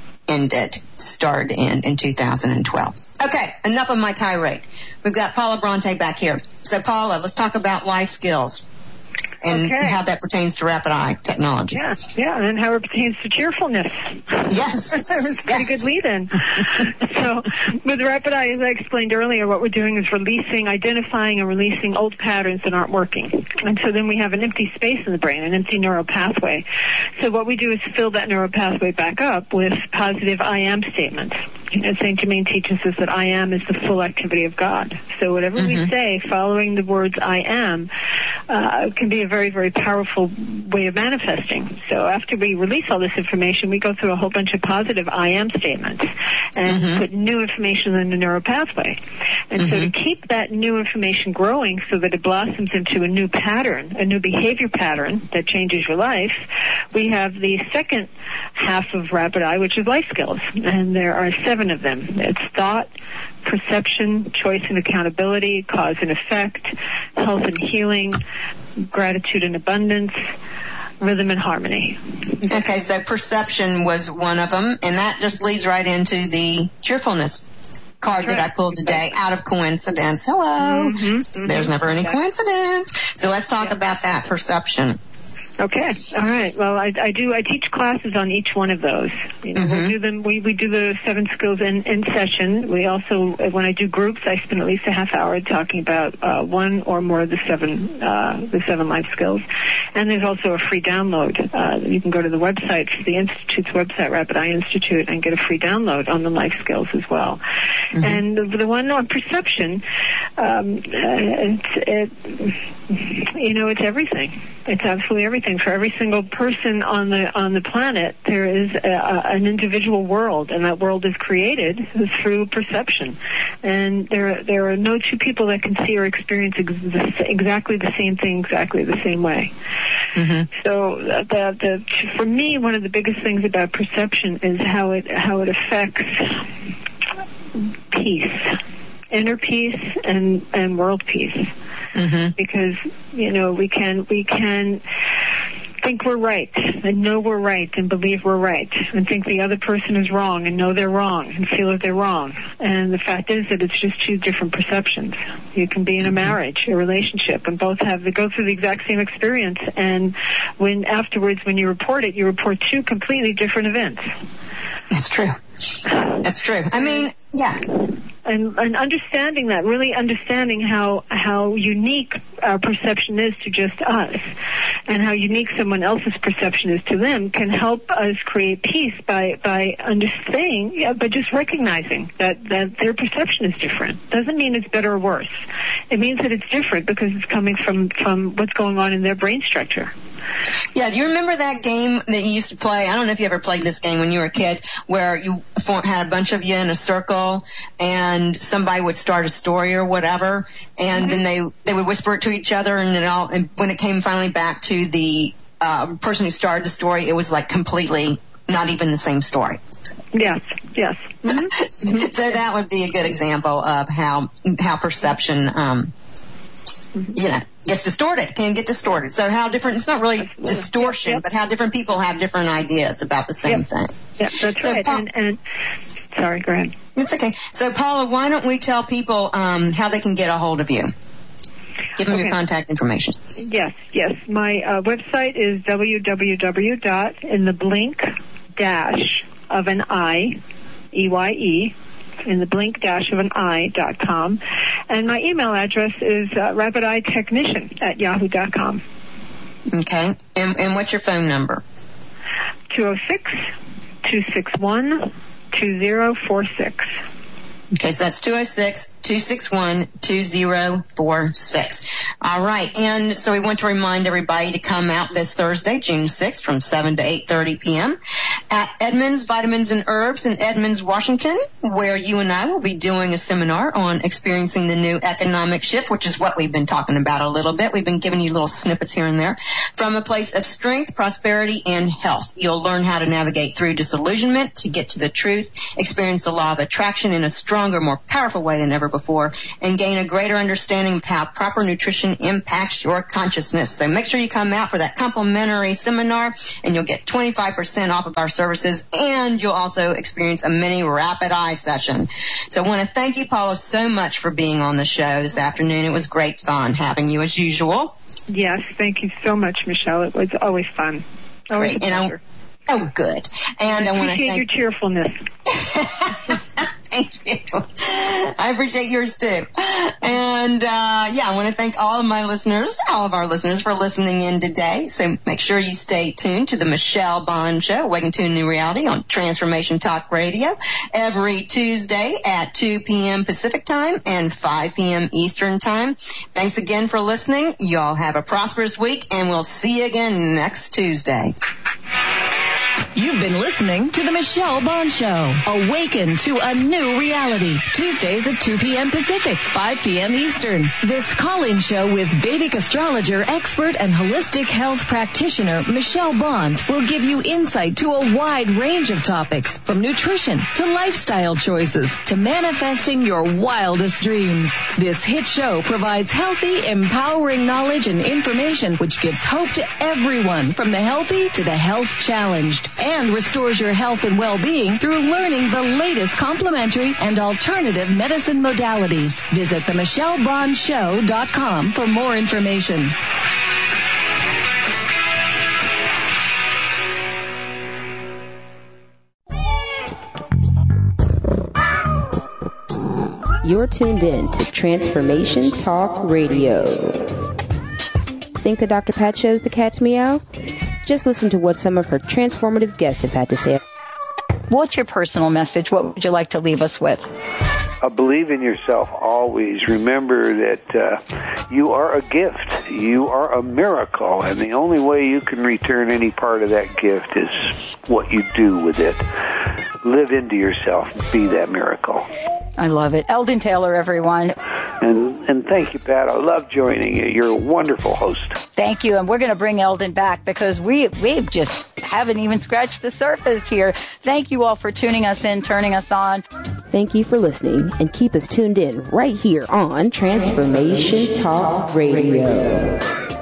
started in 2012. Okay, enough of my tirade. We've got Paula Bronte back here. So Paula, let's talk about life skills and how that pertains to rapid eye technology. Yeah, and how it pertains to cheerfulness. Yes. That was a pretty good lead-in. So with rapid eye, as I explained earlier, what we're doing is identifying and releasing old patterns that aren't working. And so then we have an empty space in the brain, an empty neural pathway. So what we do is fill that neural pathway back up with positive I am statements. St. Germain teaches us that I am is the full activity of God. So whatever we say, following the words I am, can be a very, very powerful way of manifesting. So after we release all this information, we go through a whole bunch of positive I am statements and put new information in the neural pathway. And so to keep that new information growing so that it blossoms into a new pattern, a new behavior pattern that changes your life, we have the second half of rapid eye, which is life skills. And there are 7 of them. It's thought, perception, choice and accountability, cause and effect, health and healing, gratitude and abundance, rhythm and harmony. Okay, so perception was one of them, and that just leads right into the cheerfulness. card that I pulled today out of coincidence. Hello. There's never any coincidence. So let's talk about that perception. Okay. All right. Well, I teach classes on each one of those. We'll do them. We do the 7 skills in session. We also, when I do groups, I spend at least a half hour talking about one or more of the 7 life skills. And there's also a free download. You can go to the website, the Institute's website, Rapid Eye Institute, and get a free download on the life skills as well. And the one on perception, it's everything. It's absolutely everything. For every single person on the planet, there is an individual world, and that world is created through perception. And there are no two people that can see or experience exactly the same thing exactly the same way. So for me, one of the biggest things about perception is how it affects peace, inner peace and world peace. Because we can think we're right and know we're right and believe we're right and think the other person is wrong and know they're wrong and feel that they're wrong. And the fact is that it's just two different perceptions. You can be in a marriage, a relationship, and both go through the exact same experience, and when you report it, you report two completely different events. That's true. That's true. I mean, yeah. And understanding that, really understanding how unique our perception is to just us, and how unique someone else's perception is to them, can help us create peace by understanding, by just recognizing that their perception is different. Doesn't mean it's better or worse. It means that it's different because it's coming from what's going on in their brain structure. Yeah, do you remember that game that you used to play? I don't know if you ever played this game when you were a kid, where you had a bunch of you in a circle and somebody would start a story or whatever, and then they would whisper it to each other, and when it came finally back to the person who started the story, it was like completely not even the same story. Yes. So that would be a good example of how perception gets distorted, can get distorted. So how different, it's not really distortion, but how different people have different ideas about the same thing. Yeah, that's right. And sorry, go ahead. It's okay. So Paula, why don't we tell people how they can get a hold of you? Give them your contact information. Yes. My website is www.intheblink-of-an-eye.com. And my email address is rapideyetechnician@yahoo.com. Okay. And what's your phone number? 206-261-2046. Okay, so that's 206-261-2046. All right, and so we want to remind everybody to come out this Thursday, June 6th, from 7 to 8:30 p.m. at Edmonds Vitamins and Herbs in Edmonds, Washington, where you and I will be doing a seminar on experiencing the new economic shift, which is what we've been talking about a little bit. We've been giving you little snippets here and there. From a place of strength, prosperity, and health, you'll learn how to navigate through disillusionment to get to the truth, experience the law of attraction in a stronger, more powerful way than ever before, and gain a greater understanding of how proper nutrition impacts your consciousness. So make sure you come out for that complimentary seminar, and you'll get 25% off of our services, and you'll also experience a mini Rapid Eye session. So I want to thank you, Paula, so much for being on the show this afternoon. It was great fun having you as usual. Yes, thank you so much, Michelle. It was always fun. Always great. And good. And I want to thank your cheerfulness. Thank you. I appreciate yours too. And I want to thank all of our listeners for listening in today. So make sure you stay tuned to the Michelle Bond Show, Awaken to a New Reality on Transformation Talk Radio every Tuesday at 2 p.m. Pacific Time and 5 p.m. Eastern Time. Thanks again for listening. Y'all have a prosperous week, and we'll see you again next Tuesday. You've been listening to The Michelle Bond Show. Awaken to a new reality. Tuesdays at 2 p.m. Pacific, 5 p.m. Eastern. This call-in show with Vedic astrologer, expert, and holistic health practitioner Michelle Bond will give you insight to a wide range of topics, from nutrition to lifestyle choices to manifesting your wildest dreams. This hit show provides healthy, empowering knowledge and information which gives hope to everyone, from the healthy to the health challenged. and restores your health and well-being through learning the latest complementary and alternative medicine modalities. Visit themichellebonshow.com for more information. You're tuned in to Transformation Talk Radio. Think the Dr. Pat Show's the cat's meow? Just listen to what some of her transformative guests have had to say. What's your personal message? What would you like to leave us with? Believe in yourself always. Remember that you are a gift. You are a miracle, and the only way you can return any part of that gift is what you do with it. Live into yourself. Be that miracle. I love it. Eldon Taylor, everyone. And thank you, Pat. I love joining you. You're a wonderful host. Thank you. And we're going to bring Eldon back because we just haven't even scratched the surface here. Thank you all for tuning us in, turning us on. Thank you for listening, and keep us tuned in right here on Transformation Talk Radio.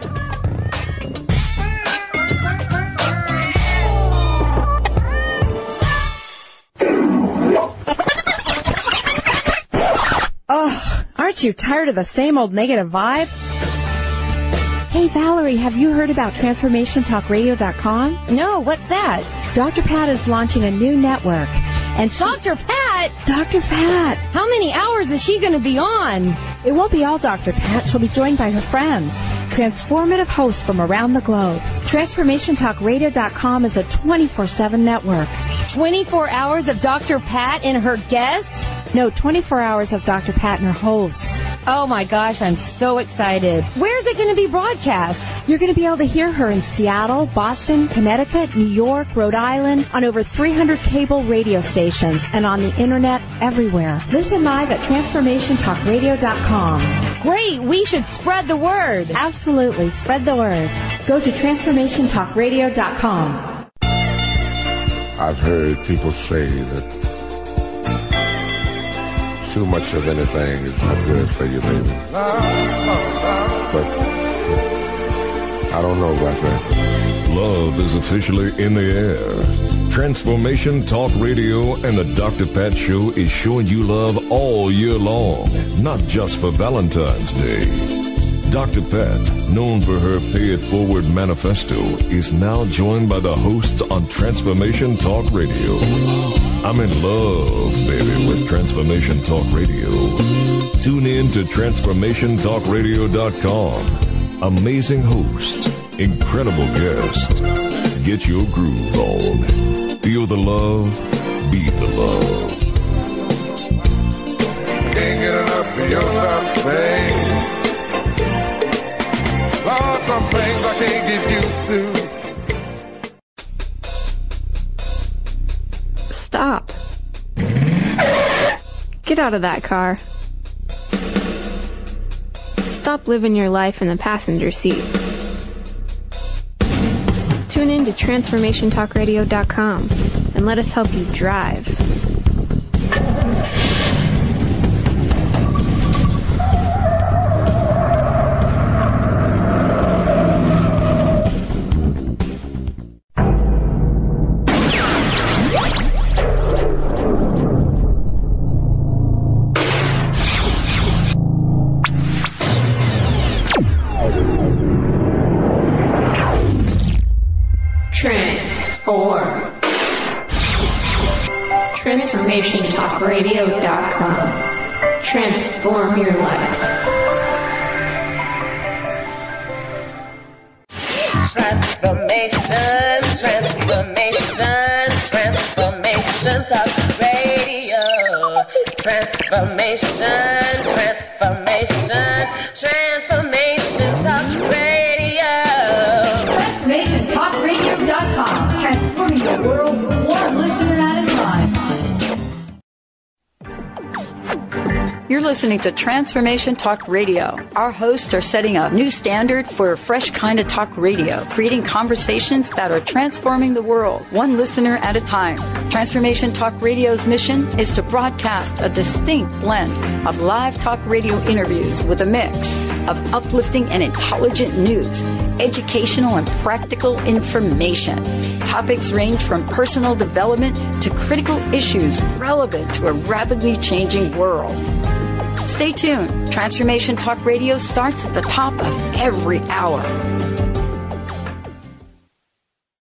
Oh, aren't you tired of the same old negative vibe? Hey, Valerie, have you heard about TransformationTalkRadio.com? No, what's that? Dr. Pat is launching a new network. And Dr. Pat? Dr. Pat! How many hours is she going to be on? It won't be all Dr. Pat. She'll be joined by her friends, transformative hosts from around the globe. TransformationTalkRadio.com is a 24/7 network. 24 hours of Dr. Pat and her guests? No, 24 hours of Dr. Pat and her hosts. Oh my gosh, I'm so excited. Where's it going to be broadcast? You're going to be able to hear her in Seattle, Boston, Connecticut, New York, Rhode Island, on over 300 cable radio stations, and on the internet everywhere. Listen live at TransformationTalkRadio.com. Great, we should spread the word. Absolutely, spread the word. Go to TransformationTalkRadio.com. I've heard people say that too much of anything is not good for you, baby. But I don't know about that. Love is officially in the air. Transformation Talk Radio and the Dr. Pat Show is showing you love all year long, not just for Valentine's Day. Dr. Pat, known for her Pay It Forward manifesto, is now joined by the hosts on Transformation Talk Radio. I'm in love, baby, with Transformation Talk Radio. Tune in to TransformationTalkRadio.com. Amazing hosts, incredible guests. Get your groove on. Feel the love, be the love. Can't get enough of your love, babe. Lord, some things I can't get used to. Stop. Get out of that car. Stop living your life in the passenger seat. Tune in to TransformationTalkRadio.com and let us help you drive. TransformationTalkRadio.com. Transform your life. Transformation, transformation, transformation talk radio. Transformation, transformation, transformation talk radio. TransformationTalkRadio.com. Transforming the world one listener at a time. You're listening to Transformation Talk Radio. Our hosts are setting a new standard for a fresh kind of talk radio, creating conversations that are transforming the world, one listener at a time. Transformation Talk Radio's mission is to broadcast a distinct blend of live talk radio interviews with a mix of uplifting and intelligent news, educational and practical information. Topics range from personal development to critical issues relevant to a rapidly changing world. Stay tuned. Transformation Talk Radio starts at the top of every hour.